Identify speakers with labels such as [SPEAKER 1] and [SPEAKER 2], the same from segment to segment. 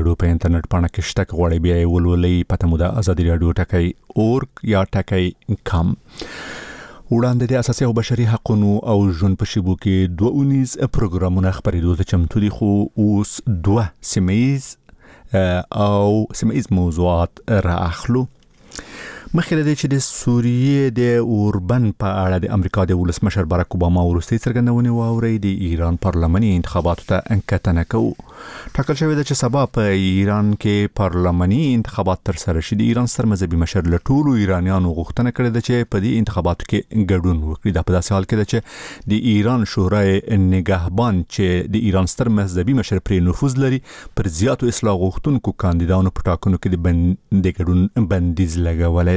[SPEAKER 1] راډیو په انټرنیټ باندې کې شته غوړې بیا ولولې پته مو د ازادي راډیو ټکی اورګ یا ټکی کم وړاندې د اساسي او بشري حقوقو او ژوند په شیبو کې 219 پروګرامونه خبرېدو ته چمتو دي خو اوس 2 سیمه‌ایز موضوعات راخلو مخکې د چې د سوریې د اوربن په اړه د امریکا د ولسمشر باراک اوباما ورستي څرګندونې واوري د ایران پارلماني انتخاباتو ته انکتنه کوي ټاکل شوی د چې سبا په ایران کې پارلماني انتخابات تر سره شي د ایران ستر مذهبي مشر له ټولو ایرانیانو غوښتنه کړې ده چې په دې انتخاباتو کې ګډون وکړي دا په داسې حال کې ده چې د ایران شورای نگهبان چې د ایران ستر مذهبي مشر پر نفوذ لري پر زیاتو اصلاح غوښتونکو کاندیدانو په ټاکنو کې د ګډون بندیز لګولای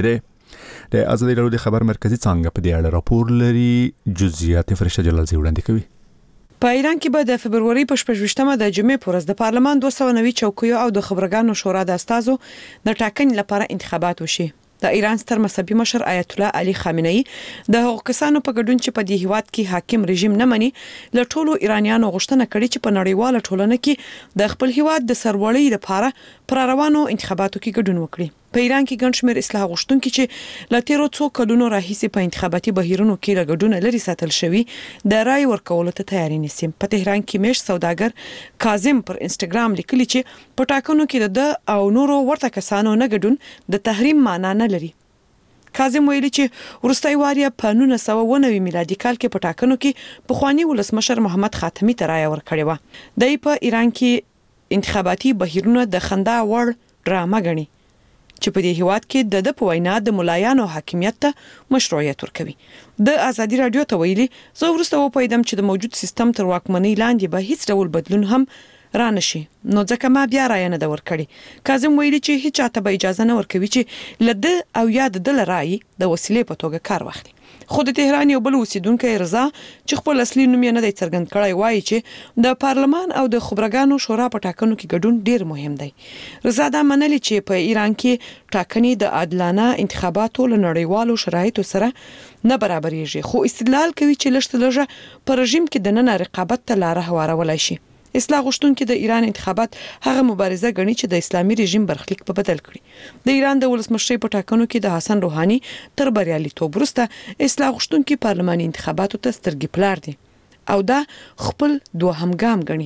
[SPEAKER 1] د ازادي راډیو د خبر مرکزی څنګه په دې اړه راپور لري جزئیات فرشته جلالزی وړاندې کوي
[SPEAKER 2] په ایران کې به د فبرवरी په 28مه د جمعې پورز د پارلمان 290 چوکیو او د خبرګانو شورا د استازو د ټاکنې لپاره انتخابات وشي د ایران ستر مذهبي مشر آیت الله علي خامنه‌ای د هغو کسانو په ګډون چې په دې هیواد کې حاکم رژیم نه مني له ټولو ایرانیانو غوښتنه کړې چې په نړیواله ټولنه کې د خپل هیواد د سرلوړۍ لپاره پر روانو انتخاباتو کې ګډون وکړي په ایران کې ګڼ شمېر اصلاح غوښتونکي چې له تیرو څو کلونو راهیسې په انتخاباتي بهیرونو کې له ګډون لري ساتل شوی د رای ورکولو ته تیاری نیسي په تهران کې مېش سوداګر کاظم پر انستګرام لیکلي چې په ټاکنو کې د او نورو ورته کسانو نه ګډون د تحریم معنا نه لري کاظم ویلي چې ورستۍ واریا په 1990 میلادي کال کې په ټاکنو کې پخوانی ولسمشر محمد خاتمی ته رای ورکړی و د په ایران کې انتخاباتي بهیرونه د خندا وړ ډرامه غني چې په دې هیواد کې د په وینا د ملایانو حاکمیت ته مشروعیت ورکوي د ازادي راډیو ته ویلي زه ورسته وپیدم چې د موجود سیستم تر واکمنۍ لاندې به هیڅ ډول بدلون هم رانشي نو ځکه ما بیا رای نه د ورکړي کاظم ویلي چې هیڅ چاته به اجازه نه ورکوي چې لده او یاد د رای د وسیلې په توګه کار واخلي خو د تهران یو بل اوسیدونکو رضا چې خپل اصلي نوم یې نه دی څرګند کړی وایي چې د پارلمان او د خبرګانو شورا په ټاکنو کې ګډون ډیر مهم دی رضا دا منلي چې په ایران کې ټاکنې د عادلانه انتخاباتو له نړیوالو شرایطو سره نه برابرېږي خو استدلال کوي چې لږه په رژیم کې د نن رقابت ته لار هوارولای شي اصلاح غوښتونکي د ایران انتخابات هغه مبارزه غني چې د اسلامي رژیم برخلیک په بدل کړي د ایران د ولسمشر په ټاکنو کې د حسن روحاني تر بریالیتوب وروسته اصلاح غوښتونکي پارلماني انتخاباتو ته سترګې پلار دي او دا خپل دوهم ګام غني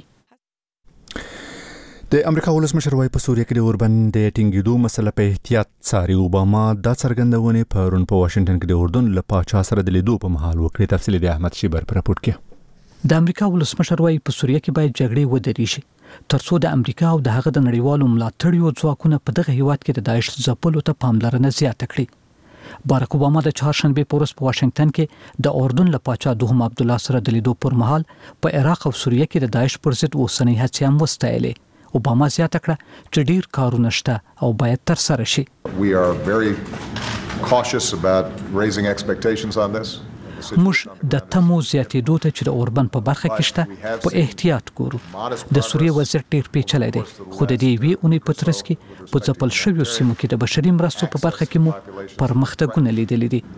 [SPEAKER 1] د امریکا ولسمشر وايي په سوریه کې د اوربن د ټینګېدو مسله په احتیاط څاري اوباما دا څرګندونه پرون په واشنگټن کې د اردن له پاچا سره د لیدو په مهال وکړي تفصیل د احمد شیبر په راپور کې
[SPEAKER 3] د امریکا ولسمشر وايي په سوریه کې باید جګړې ودرېږي ترڅو د امریکا او د هغه د نړیوالو ملاتړیو ځواکونو په دغه هیواد کې د داعش ځپلو ته پاملرنه زیاته کړي باراک اوباما د چهارشنبه په ورځ په واشنگټن کې د اردن له پاچا دوهم عبد الله سره د لیدو پر مهال په عراق او سوریه کې د داعش پر ضد اوسنۍ هڅې هم وستایلې اوباما زیاته کړه چې ډیر کارونه شته او باید تر سره شي
[SPEAKER 4] We are very cautious about raising expectations on this.
[SPEAKER 3] موږ د تمو زیاتېدو ته چې د اوربن په برخه کې شته په احتیاط ګورو د سوریې وضعیت ډېر پیچلی دی خو د دې وی اونۍ په ترڅ کې په ځپل شویو سیمو کې د بشري مرستو په برخه کې مو پرمختګونه لیدلي دي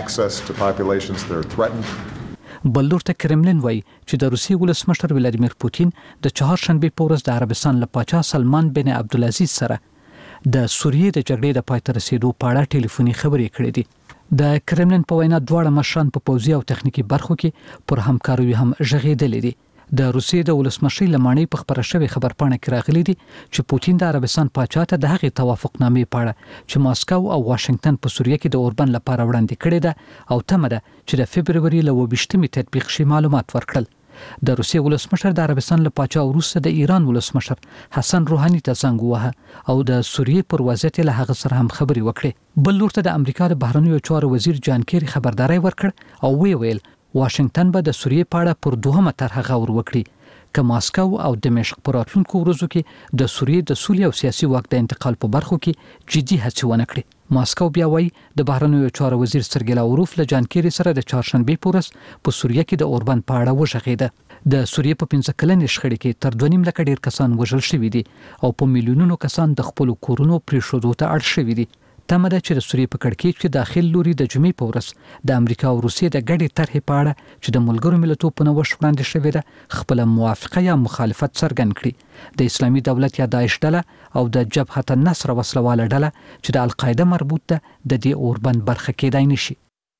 [SPEAKER 3] بل لور ته کرملین وایي چې د روسیې ولسمشر ولادیمیر پوتین د چهارشنبه په ورځ د عربستان له پاچا سلمان بن عبدالعزیز سره د سوریې د جګړې د پای ته رسیدو په اړه ټلیفوني خبرې کړې دي د کرملین په وینا دواړه مشران په پوځي او تخنیکی برخو کې پر همکاري هم ژغېدلې دي د روسیې د ولسمشر لمانې په خبره شوی خبرپاڼه کې راغلي دي چې پوتین د عربستان پاچا ته د هغې توافقنامې په اړه چې ماسکو او واشنگټن په سوریه کې د اوربن لپاره وړاندې کړې ده او تمه ده چې د فبرवरी له 28مې تطبیق شي معلومات ورکړل د روسیې ولسمشر د عربستان له پاچا وروسته د ایران ولسمشر حسن روحاني ته زنګ ووهه او د سوریې پر وضعیت له هغه سره هم خبرې وکړې بل لور ته د امریکا د بهرنیو چارو وزیر جان کیری خبرداري ورکړ او ویل واشنگټن به د سوریې په اړه پر دوهمه طرحه غور وکړي که ماسکو او دمشق په راتلونکو ورځو کې د سوریې د سولې او سیاسي واک د انتقال په برخو کې جدي هڅې ونه کړي ماسکو بیا وایي د بهرنیو چارو وزیر سرګی لاوروف له جان کیری سره د چهارشنبه په ورځ په سوریه کې د اوربن په اړه وغږېده د سوریې په 15 کلنې شخړې کې تر 2.5 لک ډیر کسان وژل شوي دي او په میلیونونو کسان د خپل کورونو پریښودو ته اړ شوي دي تمه ده چې د سوریې په کړکېچ کې داخل لوري د جمعې په ورځ د امریکا او روسیې د ګډې طرحې په اړه چې د ملګرو ملتونو په نوښت وړاندې شوې ده خپل موافقه یا مخالفت څرګند کړي. د اسلامي دولت یا داعش ډله او د جبهة النصر وسلواله ډله چې د القاعده مربوط ده د دې اوربند برخه کېدای نشي.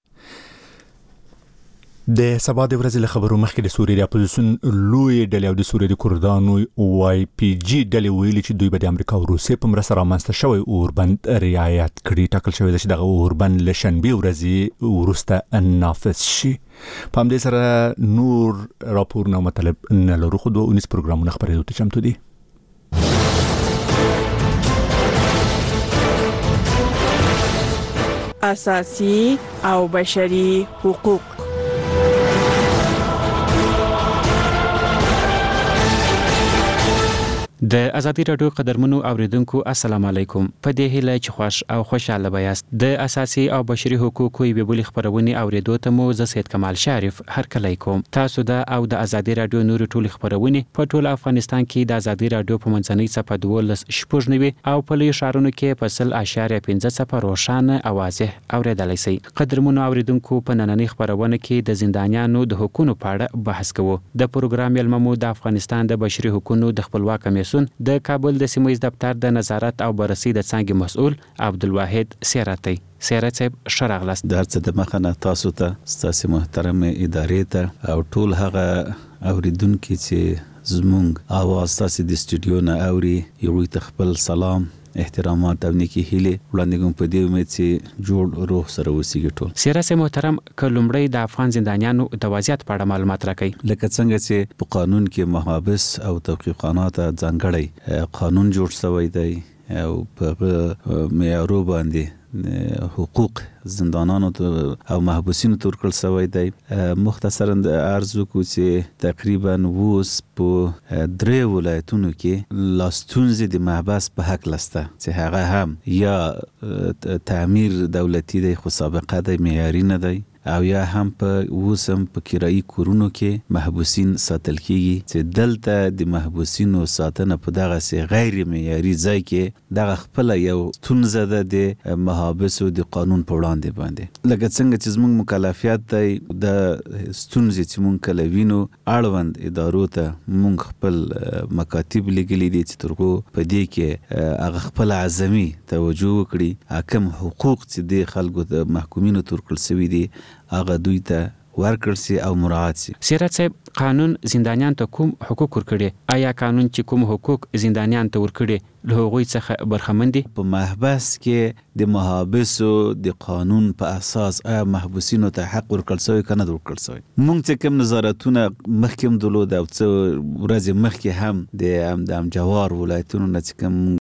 [SPEAKER 1] د سبا د ورځې له خبرو مخکې د سوریې د اپوزیسیون لوی ډلې او د سوریې د کردانو YPG ډلې ویلي چې دوی به د امریکا او روسیې په مرسته رامنځته شوی اوربند رعایت کړي. ټاکل شوی ده چې دغه اوربند له شنبې ورځې وروسته نافذ شي. په همدې سره نور راپورونه مطلب نه لرو، خو 2 پروګرامونه خبرېدو ته چمتو دي.
[SPEAKER 5] اساسي او بشري حقوق.
[SPEAKER 6] د ازادي رادیو قدرمنو اوریدونکو السلام علیکم. په دې هیله چې خوش او خوشاله بیاست. د اساسي او بشري حقوقو یوې بلې خبرونه اوریدو ته مو زه سید کمال شریف هرکلی کوم. تاسو د او د ازادي رادیو نور ټول خبرونه په ټول افغانستان کې د ازادي رادیو په منځنۍ صفحه 12 او په لوی شهرونو کې په 0.5 روښانه او واضح اوریدلای شئ. قدرمنو اوریدونکو په نننۍ خبرونه کې د زندانیانو د حقوقو په اړه بحث کوو. د پروګرام یلممو د افغانستان د بشري حقوقو د خپلواک د کابل د سیمه ییز دفتر د نظارت او بررسي د څانګې مسؤل عبدالواحد سیراتي. سیرات صاحب شراغلاست.
[SPEAKER 7] د هرڅه د مخنه تاسو ته ستاسو محترم ادارې ته او ټول هغه اوریدونکو چې زمونږ اواز تاسو د استودیو نه اوري یو خپل سلام احترامات او نیکی هیله وړاندې کوم په دې امید چې جوړ روح سره وسیږي ټول.
[SPEAKER 6] سیرات محترم کلمړی د افغان زندانیانو د وضعیت په اړه معلومات راکړي.
[SPEAKER 7] لکه څنګه چې په قانون کې محابس او توقیفخانات ځانګړی قانون جوړ شوی دی او په معیارو باندې حقوق زندانانو او محبوسینو تور کړل شوی دی. مختصرا عرض وکړو چې تقریبا اوس په 3 ولایتونو کې لاستونزې د محبس په حق لسته چې هغه هم یا تعمیر دولتي دی خو سابقه دی معیاري نه دی او یا هم په وسم په کرایي کورونو کې محبوسین ساتل کیږي چې دلته د محبوسینو ساتنه په دغه سي غیر معیاري ځای کې دغه خپل یو ستونزه ده د محابسو د قانون په وړاندې باندې. لکه څنګه چې زموږ مکلفیت دی د ستونزې چې مونږ کله وینو اړوند ادارو ته مونږ خپل مکاتب لګلې دي چې ترغو په دې کې هغه خپل اعظمي توجه وکړي حکم حقوق چې د خلکو د محکومینو تور کړل شوی دي هغه دوی ته ورکړل سي او مراعات سي.
[SPEAKER 6] سیرات صاحب قانون زندانیان ته کوم حقوق ورکړي؟ آیا قانون چې کوم حقوق زندانیان ته ورکړي له هغوی څخه برخمن دي؟
[SPEAKER 7] په محبس کې د محابسو د قانون په اساس محبوسینو ته حق ورکړل شوی کنه ورکړل شوی. مونږ چې کوم نظارتونه مخکې درلود او څو ورځې مخکې هم د جوار ولایتونو نه کوم